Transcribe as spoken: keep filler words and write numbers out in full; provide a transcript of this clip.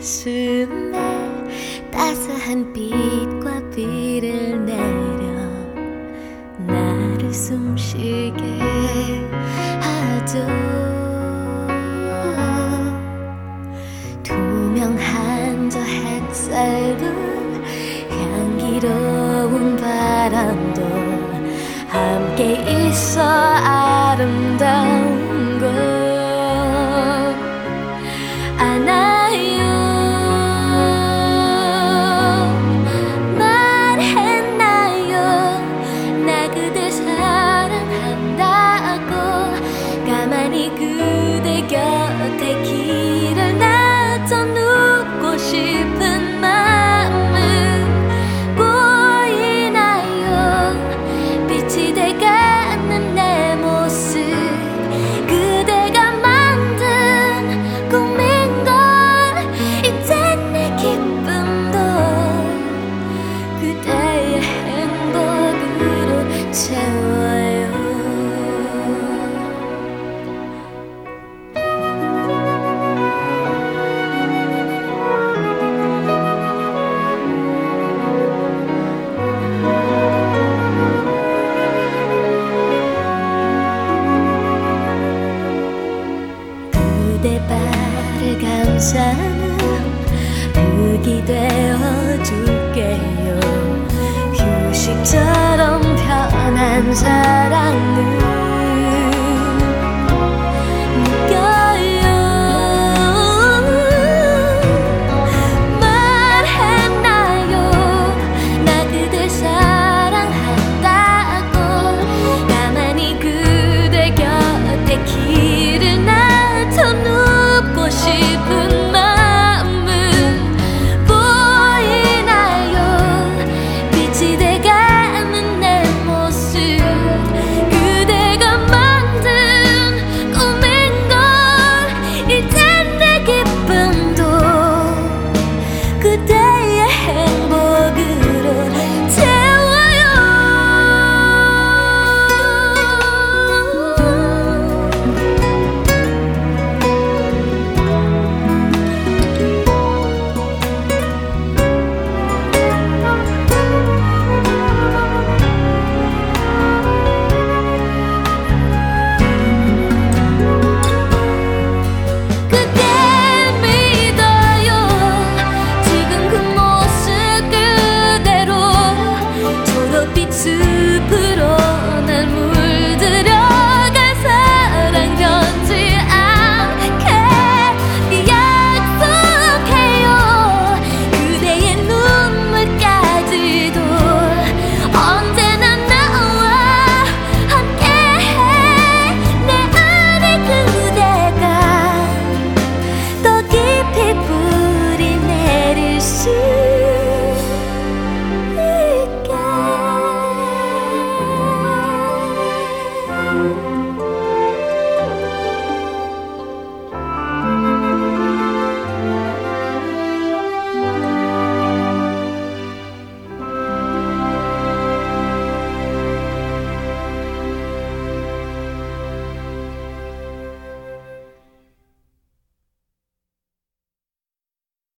가슴에 따스한 빛과 비를 내려 나를 숨쉬게 하죠. 투명한 저 햇살도 향기로운 바람도 함께 있어 아름다운 것 아나요. 말했나요 나 그댈 사랑한다고. 가만히 그대 곁에 길을 놔둬 눕고 싶은 마음은 보이나요. 빛이 돼가는 내 모습 그대가 만든 꿈인걸. 이젠 내 기쁨도 그대의 행복으로 채워요. 그대 발을 감싸는 흙이 되어줄게요. 휴식처럼 편한 사랑을